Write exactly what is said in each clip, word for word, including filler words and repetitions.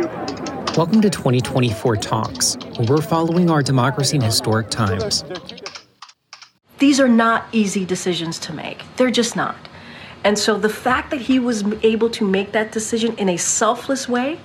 Welcome to twenty twenty-four Talks, where we're following our democracy in historic times. These are not easy decisions to make. They're just not. And so the fact that he was able to make that decision in a selfless way,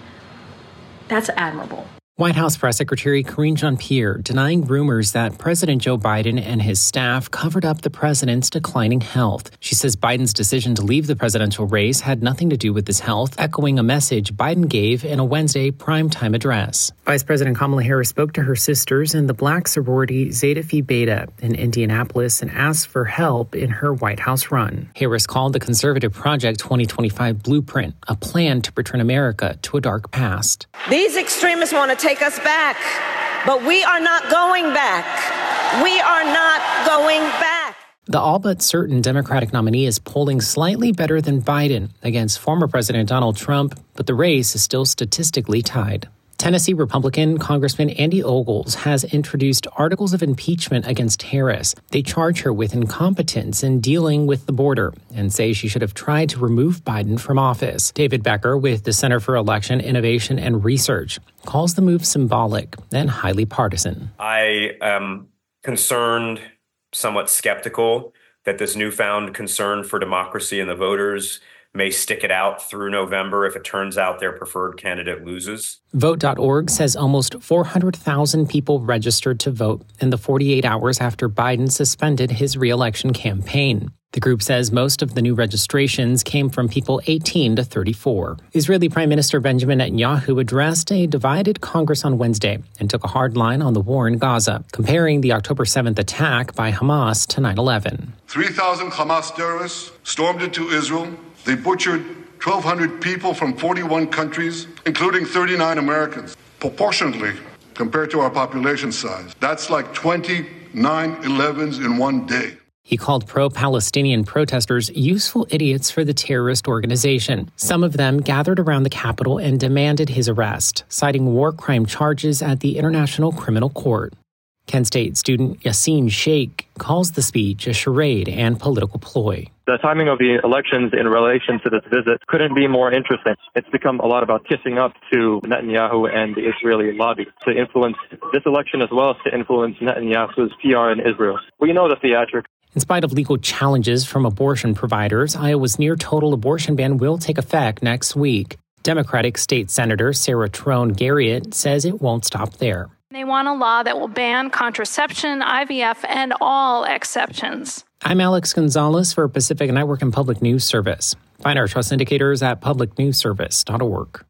that's admirable. White House Press Secretary Karine Jean-Pierre denying rumors that President Joe Biden and his staff covered up the president's declining health. She says Biden's decision to leave the presidential race had nothing to do with his health, echoing a message Biden gave in a Wednesday primetime address. Vice President Kamala Harris spoke to her sisters in the black sorority Zeta Phi Beta in Indianapolis and asked for help in her White House run. Harris called the Conservative Project twenty twenty-five blueprint a plan to return America to a dark past. These extremists want to take us back, but we are not going back. We are not going back. The all but certain Democratic nominee is polling slightly better than Biden against former President Donald Trump, but the race is still statistically tied. Tennessee Republican Congressman Andy Ogles has introduced articles of impeachment against Harris. They charge her with incompetence in dealing with the border and say she should have tried to remove Biden from office. David Becker with the Center for Election Innovation and Research calls the move symbolic and highly partisan. I am concerned, somewhat skeptical, that this newfound concern for democracy and the voters may stick it out through November if it turns out their preferred candidate loses. Vote dot org says almost four hundred thousand people registered to vote in the forty-eight hours after Biden suspended his re-election campaign. The group says most of the new registrations came from people eighteen to thirty-four. Israeli Prime Minister Benjamin Netanyahu addressed a divided Congress on Wednesday and took a hard line on the war in Gaza, comparing the October seventh attack by Hamas to nine eleven. three thousand Hamas terrorists stormed into Israel. They butchered twelve hundred people from forty-one countries, including thirty-nine Americans. Proportionately, compared to our population size, that's like twenty nine elevens in one day. He called pro-Palestinian protesters useful idiots for the terrorist organization. Some of them gathered around the Capitol and demanded his arrest, citing war crime charges at the International Criminal Court. Kent State student Yassine Sheikh calls the speech a charade and political ploy. The timing of the elections in relation to this visit couldn't be more interesting. It's become a lot about kissing up to Netanyahu and the Israeli lobby to influence this election as well as to influence Netanyahu's P R in Israel. We know the theatrics. In spite of legal challenges from abortion providers, Iowa's near-total abortion ban will take effect next week. Democratic State Senator Sarah Trone Garriott says it won't stop there. They want a law that will ban contraception, I V F, and all exceptions. I'm Alex Gonzalez for Pacific Network and Public News Service. Find our trust indicators at public news service dot org.